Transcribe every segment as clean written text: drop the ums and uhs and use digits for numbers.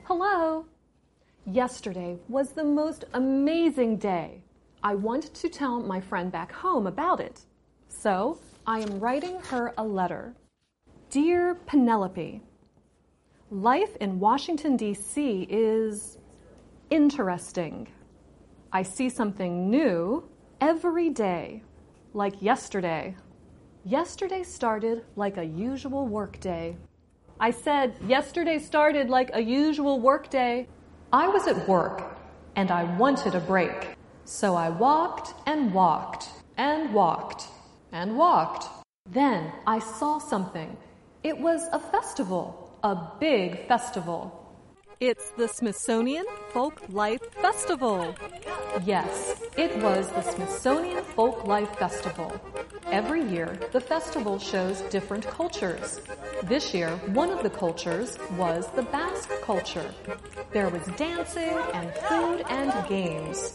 Hello. Yesterday was the most amazing day. I want to tell my friend back home about it. So I am writing her a letter. Dear Penelope, life in Washington, D.C. is interesting. I see something new every day, like yesterday. Yesterday started like a usual work day. I said yesterday started like a usual work day. I was at work and I wanted a break. So I walked and walked and walked and walked. Then I saw something. It was a festival, a big festival. It's the Smithsonian Folk Life Festival. Yes, it was the Smithsonian Folk Life Festival. Every year, the festival shows different cultures. This year, one of the cultures was the Basque culture. There was dancing and food and games.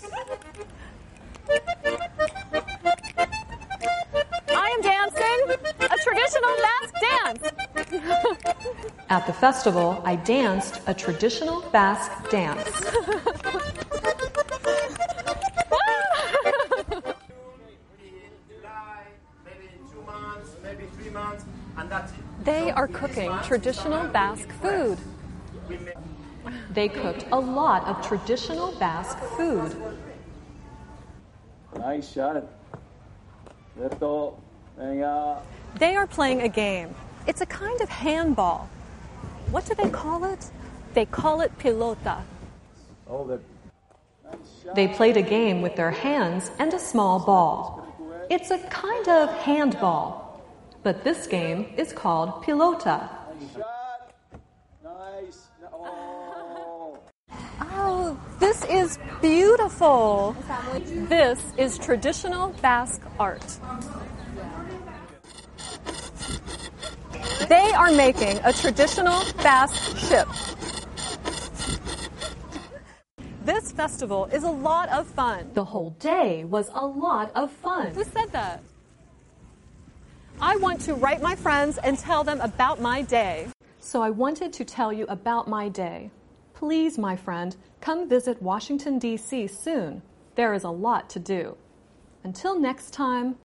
I am dancing a traditional Basque dance. At the festival, I danced a traditional Basque dance. They are cooking traditional Basque food. They cooked a lot of traditional Basque food. Nice shot. They are playing a game. It's a kind of handball. What do they call it? They call it pilota. They played a game with their hands and a small ball. It's a kind of handball, but this game is called pilota. Nice. Oh, this is beautiful. This is traditional Basque art. They are making a traditional Basque ship. This festival is a lot of fun. The whole day was a lot of fun. Who said that? I want to write my friends and tell them about my day. So I wanted to tell you about my day. Please, my friend, come visit Washington, D.C. soon. There is a lot to do. Until next time.